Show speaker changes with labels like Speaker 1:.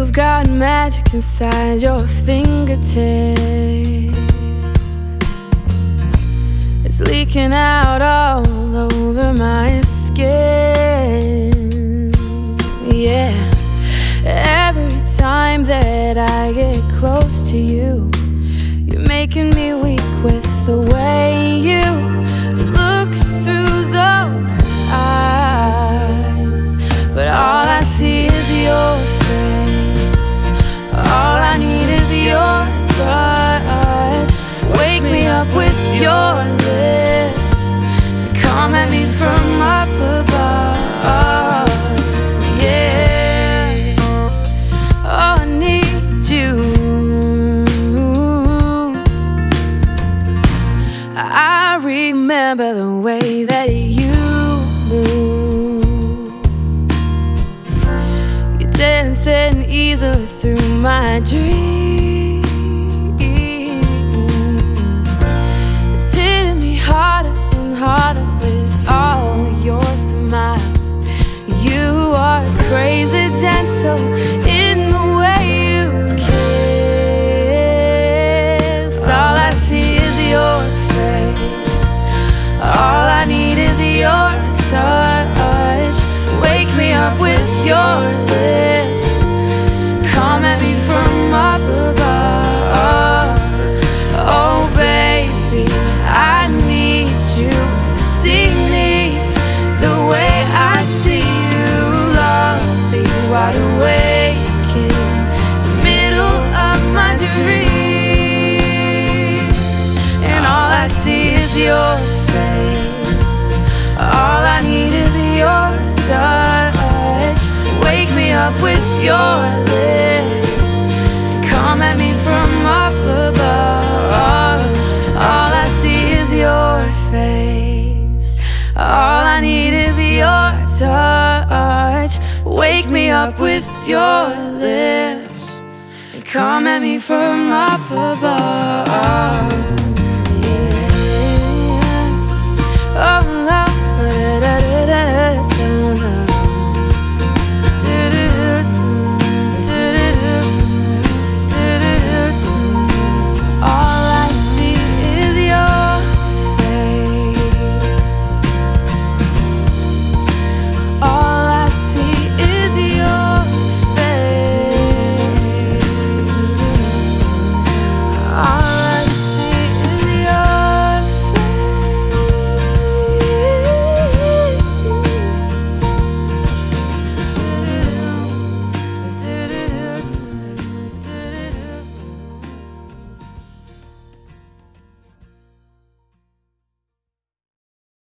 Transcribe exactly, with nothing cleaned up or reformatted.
Speaker 1: You've got magic inside your fingertips. It's leaking out all over my skin. Yeah. Every time that I get close to you, you're making me weak with the way you look through those eyes. But all I see is your face. All I need is your touch. Wake me up with your lips. Come at me from up above. Yeah. Oh, I need you. I remember the way that you move. You're dancing easily through my dreams. It's hitting me harder and harder with all your smiles. You are crazy gentle in the way you kiss. All I see is your face. All I need is your touch. Wake me up with your lips. Come at me from up above. Oh baby, I need you to see me the way I see you. Lovely, wide awake in the middle of my dreams. And all I see is your face. All I need is your touch. Wake me up with your lips. Come at me from up above. All I see is your face. All I need is your touch. Wake me up with your lips. Come at me from up above.